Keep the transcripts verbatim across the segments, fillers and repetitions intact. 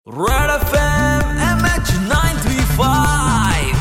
Red FM M H nine three five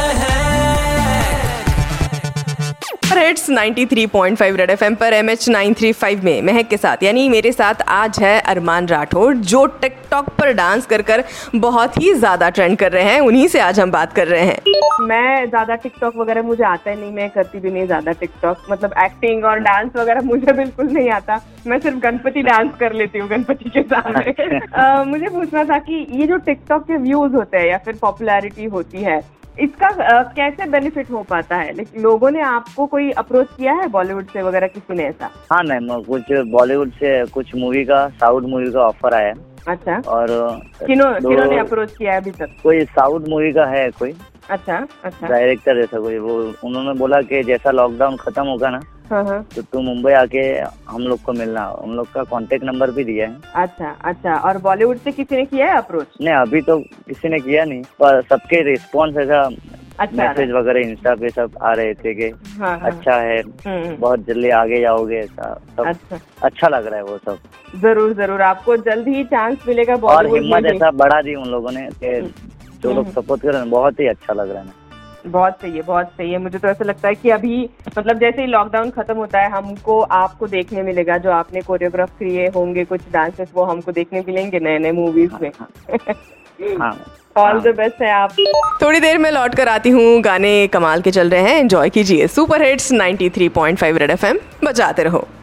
hits ninety three point five Red FM पर M H nine three five में महक के साथ यानी मेरे साथ आज है अरमान राठौड़, जो टिकटॉक पर डांस कर कर बहुत ही ज्यादा ट्रेंड कर रहे हैं। उन्हीं से आज हम बात कर रहे हैं। मैं ज्यादा टिकटॉक वगैरह मुझे आता ही नहीं, मैं करती भी नहीं ज्यादा टिकटॉक, मतलब एक्टिंग और डांस वगैरह मुझे बिल्कुल नहीं आता। मैं सिर्फ गणपति डांस कर लेती हूँ गणपति के सामने। uh, मुझे पूछना था कि ये जो टिकटॉक के व्यूज होते हैं या फिर पॉपुलैरिटी होती है, इसका uh, कैसे बेनिफिट हो पाता है? लेकिन लोगों ने आपको कोई अप्रोच किया है बॉलीवुड से वगैरह, किसी ने ऐसा? हाँ मैम, कुछ बॉलीवुड से कुछ मूवी का, साउथ मूवी का ऑफर आया। अच्छा। और किन्हों किन्होंने अप्रोच किया है अभी तक? कोई साउथ मूवी का है कोई। अच्छा अच्छा। डायरेक्टर ऐसा कोई, वो उन्होंने बोला कि जैसा लॉकडाउन खत्म होगा ना, हाँ हाँ, तो तू मुंबई आके हम लोग को मिलना। उन लोग का कांटेक्ट नंबर भी दिया है। अच्छा अच्छा। और बॉलीवुड से किसी ने किया है अप्रोच? नहीं, अभी तो किसी ने किया नहीं, पर सबके रिस्पॉन्स ऐसा अच्छा मैसेज वगैरह इंस्टा पे सब आ रहे थे कि हाँ, हाँ, अच्छा है, बहुत जल्दी आगे जाओगे, ऐसा सब अच्छा अच्छा लग रहा है वो सब। जरूर जरूर, आपको जल्द ही चांस मिलेगा और बॉलीवुड हिम्मत में। ऐसा बढ़ा दी उन लोगों ने कि जो लोग सपोर्ट कर रहे हैं, बहुत ही अच्छा लग रहा है। बहुत सही है, बहुत सही है। मुझे तो ऐसा लगता है कि अभी मतलब जैसे ही लॉकडाउन खत्म होता है, हमको आपको देखने मिलेगा, जो आपने कोरियोग्राफ किए होंगे कुछ डांसेस, वो हमको देखने मिलेंगे नए नए मूवीज में। हाँ, ऑल द बेस्ट है आप। थोड़ी देर में लौट कर आती हूँ। गाने कमाल के चल रहे हैं, एंजॉय कीजिए। Super hits ninety three point five Red FM बजाते रहो।